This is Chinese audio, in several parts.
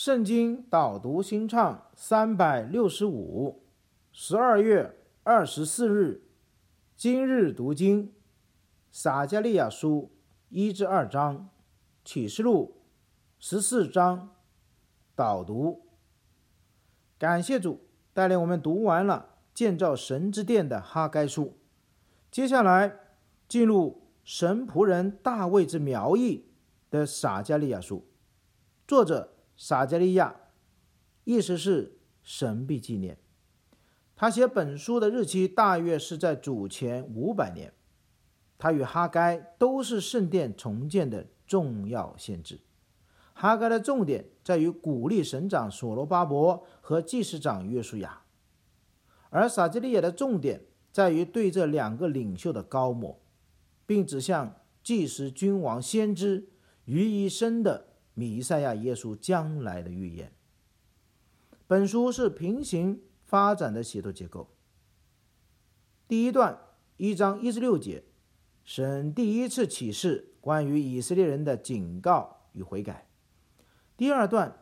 圣经导读新唱365， 12月24日，今日读经，撒迦利亚书1至2章，启示录14章，导读。感谢主带领我们读完了建造神之殿的哈该书，接下来进入神仆人大卫之苗裔的撒迦利亚书，作者撒迦利亚，意思是神必纪念。他写本书的日期大约是在主前500年。他与哈该都是圣殿重建的重要先知。哈该的重点在于鼓励省长所罗巴伯和祭司长约书亚，而撒迦利亚的重点在于对这两个领袖的高抹，并指向祭司、君王、先知于一身的弥赛亚耶稣将来的预言。本书是平行发展的写作结构。第一段1章1至6节，神第一次启示关于以色列人的警告与悔改。第二段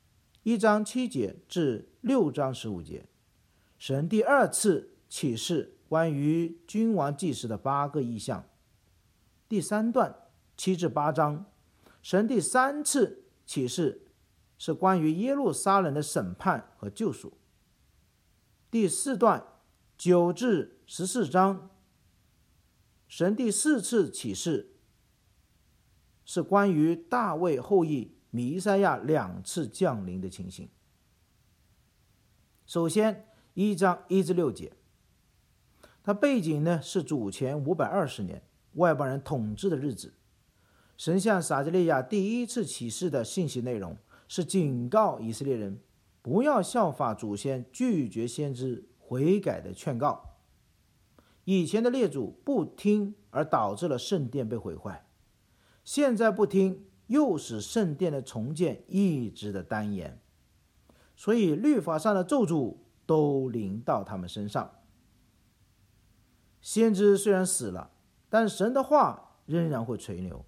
1章7节至6章15节，神第二次启示关于君王祭司的8个异象。第三段7至8章，神第三次启示是关于耶路撒冷的审判和救赎。第四段9至14章，神第四次启示是关于大卫后裔弥赛亚2次降临的情形。首先1章1至6节，它背景呢是主前520年外邦人统治的日子。神向撒迦利亚第一次启示的信息内容是警告以色列人不要效法祖先拒绝先知悔改的劝告。以前的列祖不听而导致了圣殿被毁坏，现在不听又使圣殿的重建一直的单延，所以律法上的咒诅都临到他们身上。先知虽然死了，但神的话仍然会垂留。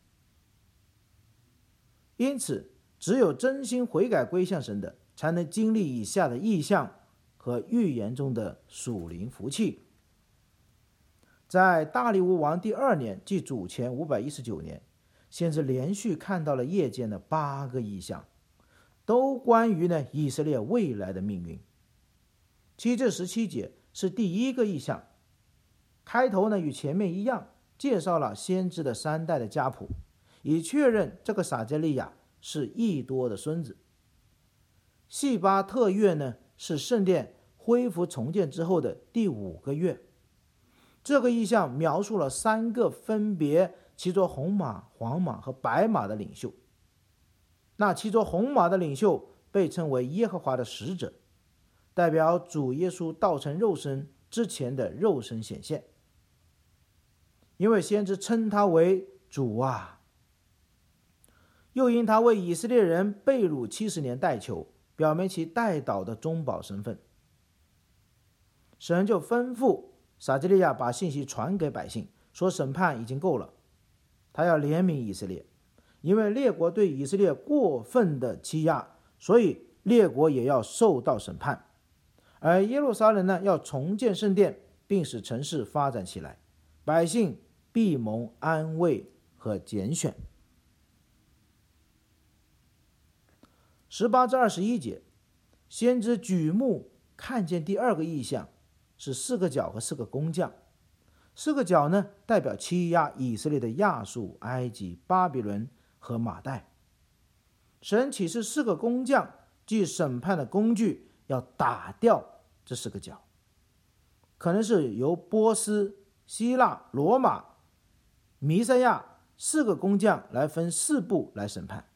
因此只有真心悔改归向神的，才能经历以下的异象和预言中的属灵福气。在大利乌王第2年，即主前519年，先知连续看到了夜间的8个异象，都关于以色列未来的命运。7至17节是第一个异象，开头与前面一样，介绍了先知的3代的家谱，以确认这个撒迦利亚是益多的孙子。细巴特月是圣殿恢复重建之后的第5个月。这个异象描述了3个分别骑着红马、黄马和白马的领袖。那骑着红马的领袖被称为耶和华的使者，代表主耶稣道成肉身之前的肉身显现。因为先知称他为主啊，又因他为以色列人被掳70年代求，表明其代祷的中保身份。神就吩咐撒迦利亚把信息传给百姓，说审判已经够了，他要怜悯以色列，因为列国对以色列过分的欺压，所以列国也要受到审判。而耶路撒冷要重建圣殿，并使城市发展起来，百姓必蒙安慰和拣选。18至21节，先知举目看见第2个异象，是4个角和4个工匠。4个角代表欺压以色列的亚述、埃及、巴比伦和马代。神启示4个工匠，即审判的工具，要打掉这4个角，可能是由波斯、希腊、罗马、弥赛亚4个工匠来分4部来审判。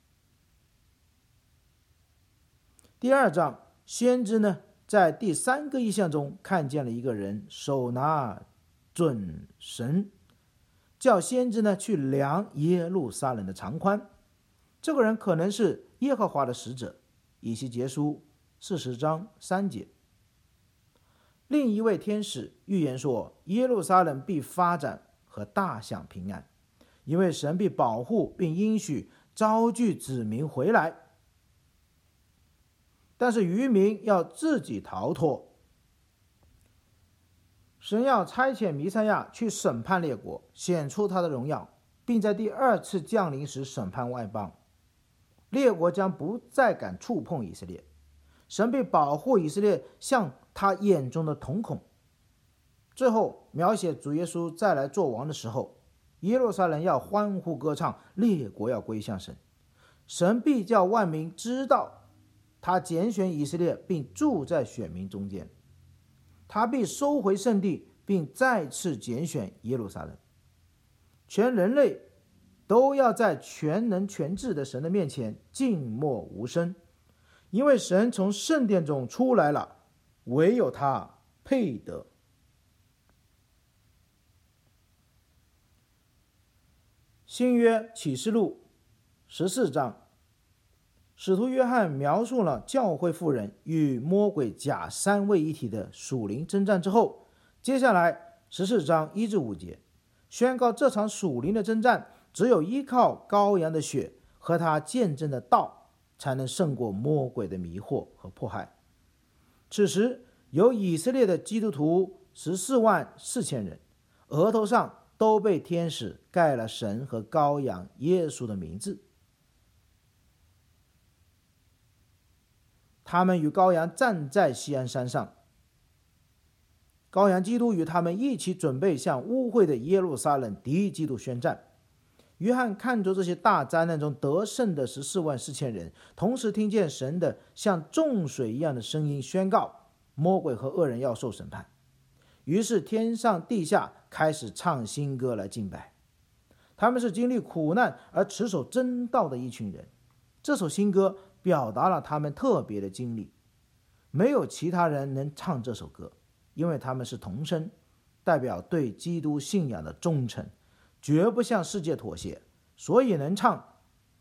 第2章，先知在第3个异象中看见了一个人手拿准绳，叫先知去量耶路撒冷的长宽。这个人可能是耶和华的使者，以西结书40章3节。另一位天使预言说，耶路撒冷必发展和大享平安，因为神必保护并应许招聚子民回来。 但是渔民要自己逃脱。神要差遣弥赛亚去审判列国，显出他的荣耀，并在第二次降临时审判外邦。列国将不再敢触碰以色列，神必保护以色列像他眼中的瞳孔。最后描写主耶稣再来做王的时候，耶路撒冷要欢呼歌唱，列国要归向神。神必叫万民知道他拣选以色列，并住在选民中间。他必收回圣地，并再次拣选耶路撒冷。全人类都要在全能全智的神的面前静默无声，因为神从圣殿中出来了，唯有他配得。新约启示录14章，使徒约翰描述了教会妇人与魔鬼假三位一体的属灵征战之后，接下来14章1至5节宣告这场属灵的征战只有依靠羔羊的血和他见证的道，才能胜过魔鬼的迷惑和迫害。此时有以色列的基督徒14万4千人，额头上都被天使盖了神和羔羊耶稣的名字。他们与羔羊站在锡安山上，羔羊基督与他们一起准备向污秽的耶路撒冷敌基督宣战。约翰看着这些大灾难中得胜的14万4千人，同时听见神的像众水一样的声音宣告魔鬼和恶人要受审判。于是天上地下开始唱新歌来敬拜。他们是经历苦难而持守真道的一群人。这首新歌表达了他们特别的经历，没有其他人能唱这首歌，因为他们是童声，代表对基督信仰的忠诚，绝不向世界妥协，所以能唱。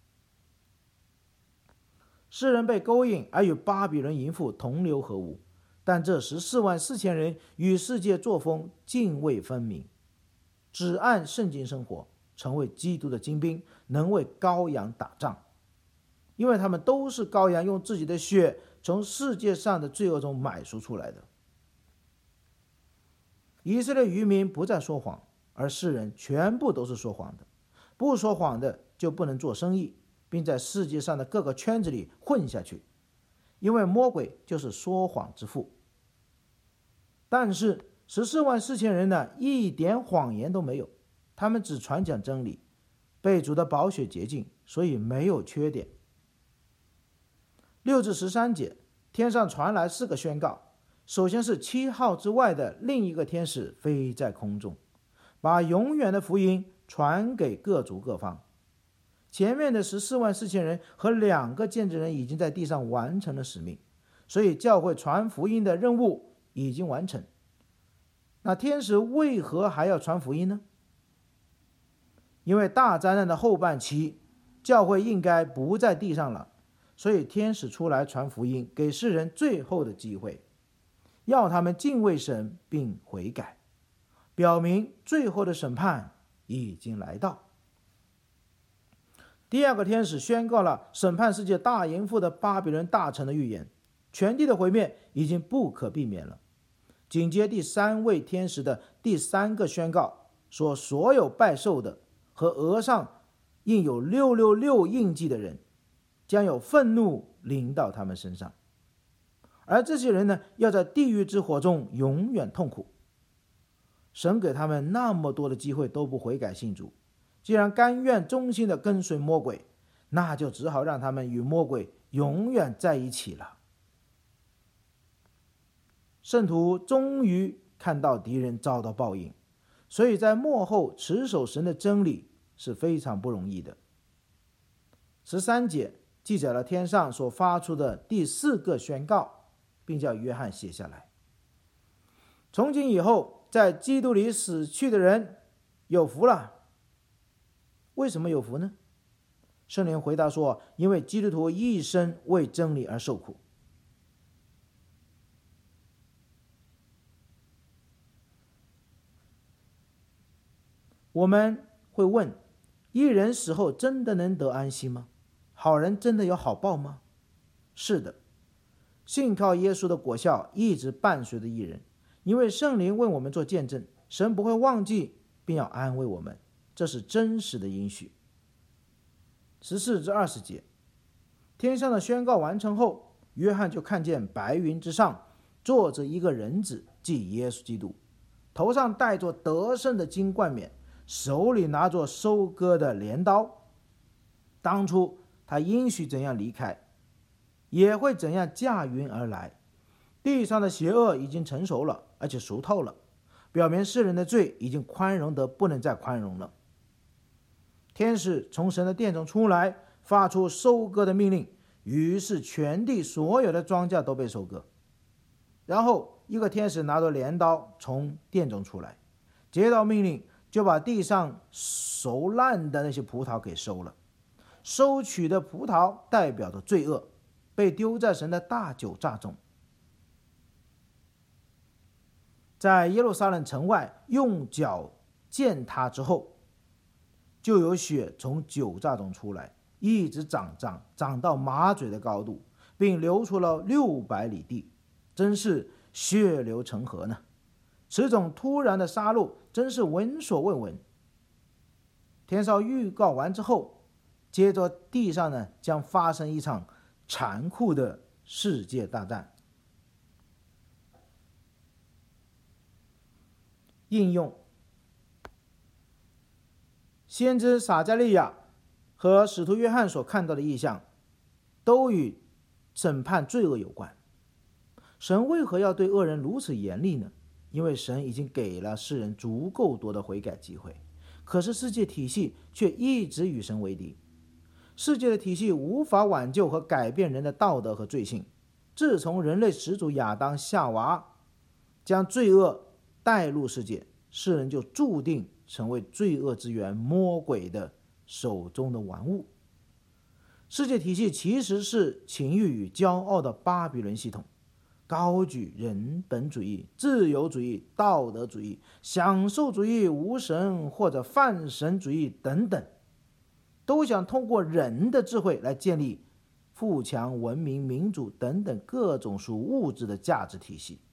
诗人被勾引而与巴比伦淫妇同流合污，但这14万4千人与世界作风泾渭分明，只按圣经生活，成为基督的精兵，能为羔羊打仗。因为他们都是羔羊用自己的血从世界上的罪恶中买赎出来的。以色列渔民不再说谎，而世人全部都是说谎的。不说谎的就不能做生意，并在世界上的各个圈子里混下去，因为魔鬼就是说谎之父。但是14万4千人呢，一点谎言都没有，他们只传讲真理，被主的宝血洁净，所以没有缺点。6至13节，天上传来4个宣告。首先是7号之外的另一个天使飞在空中，把永远的福音传给各族各方。前面的14万4千人和2个见证人已经在地上完成了使命，所以教会传福音的任务已经完成。那天使为何还要传福音呢？因为大灾难的后半期，教会应该不在地上了，所以天使出来传福音，给世人最后的机会，要他们敬畏神并悔改，表明最后的审判已经来到。第2个天使宣告了审判世界大淫妇的巴比伦大城的预言，全地的毁灭已经不可避免了。紧接第3位天使的第3个宣告说，所有拜寿的和额上印有666印记的人，将有愤怒临到他们身上，而这些人呢，要在地狱之火中永远痛苦。神给他们那么多的机会都不悔改信主，既然甘愿忠心的跟随魔鬼，那就只好让他们与魔鬼永远在一起了。圣徒终于看到敌人遭到报应，所以在末后持守神的真理是非常不容易的。13节记载了天上所发出的第4个宣告，并叫约翰写下来。从今以后，在基督里死去的人有福了。为什么有福呢？圣灵回答说，因为基督徒一生为真理而受苦。我们会问，义人死后真的能得安息吗？好人真的有好报吗？是的， 信靠耶稣的果效一直伴随着义人，因为圣灵为我们做见证，神不会忘记，并要安慰我们，这是真实的应许。14至20节，天上的宣告完成后，约翰就看见白云之上坐着一个人子，即耶稣基督，头上戴着得胜的金冠冕，手里拿着收割的镰刀。当初他应许怎样离开，也会怎样驾云而来。地上的邪恶已经成熟了，而且熟透了，表明世人的罪已经宽容得不能再宽容了。天使从神的殿中出来，发出收割的命令，于是全地所有的庄稼都被收割。然后一个天使拿着镰刀从殿中出来，接到命令，就把地上熟烂的那些葡萄给收了。收取的葡萄代表着罪恶，被丢在神的大酒榨中。在耶路撒冷城外用脚践踏之后，就有血从酒榨中出来，一直长到马嘴的高度，并流出了600里地，真是血流成河呢。此种突然的杀戮真是闻所未闻。天上预告完之后，接着地上呢将发生一场残酷的世界大战。应用：先知撒迦利亚和使徒约翰所看到的异象都与审判罪恶有关。神为何要对恶人如此严厉呢？因为神已经给了世人足够多的悔改机会，可是世界体系却一直与神为敌。世界的体系无法挽救和改变人的道德和罪性。自从人类始祖亚当夏娃将罪恶带入世界，世人就注定成为罪恶之源魔鬼的手中的玩物。世界体系其实是情欲与骄傲的巴比伦系统，高举人本主义、自由主义、道德主义、享受主义、无神或者泛神主义等等，都想通过人的智慧来建立富强、文明、民主等等各种属物质的价值体系。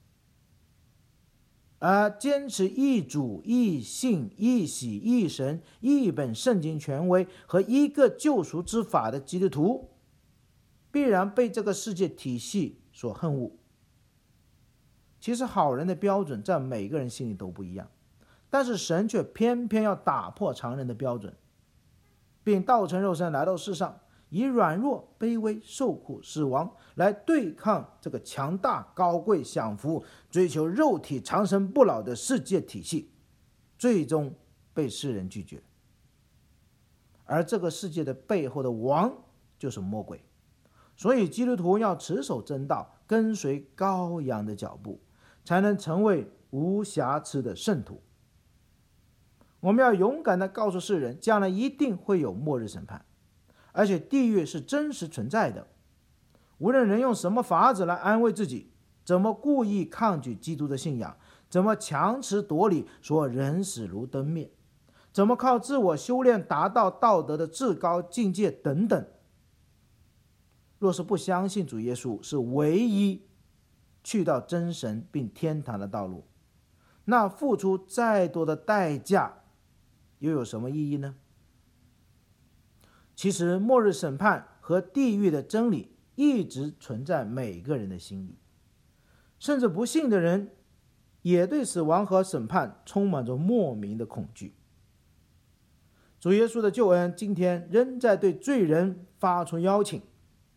而坚持一主、一信、一喜、一神、一本圣经权威和一个救赎之法的基督徒，必然被这个世界体系所恨恶。其实好人的标准在每个人心里都不一样，但是神却偏偏要打破常人的标准，并道成肉身来到世上，以软弱、卑微、受苦、死亡来对抗这个强大、高贵、享福、追求肉体长生不老的世界体系，最终被世人拒绝。而这个世界的背后的王就是魔鬼，所以基督徒要持守真道，跟随羔羊的脚步，才能成为无瑕疵的圣徒。我们要勇敢地告诉世人，将来一定会有末日审判，而且地狱是真实存在的。无论人用什么法子来安慰自己，怎么故意抗拒基督的信仰，怎么强词夺理说人死如灯灭，怎么靠自我修炼达到道德的至高境界等等，若是不相信主耶稣是唯一去到真神并天堂的道路，那付出再多的代价又有什么意义呢？其实末日审判和地狱的真理一直存在每个人的心里，甚至不信的人也对死亡和审判充满着莫名的恐惧。主耶稣的救恩今天仍在对罪人发出邀请，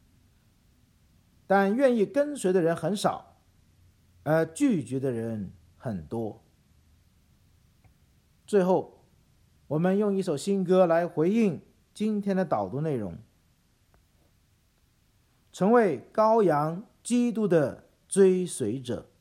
但愿意跟随的人很少，而拒绝的人很多。最后，我们用一首新歌来回应今天的导读内容，成为羔羊基督的追随者。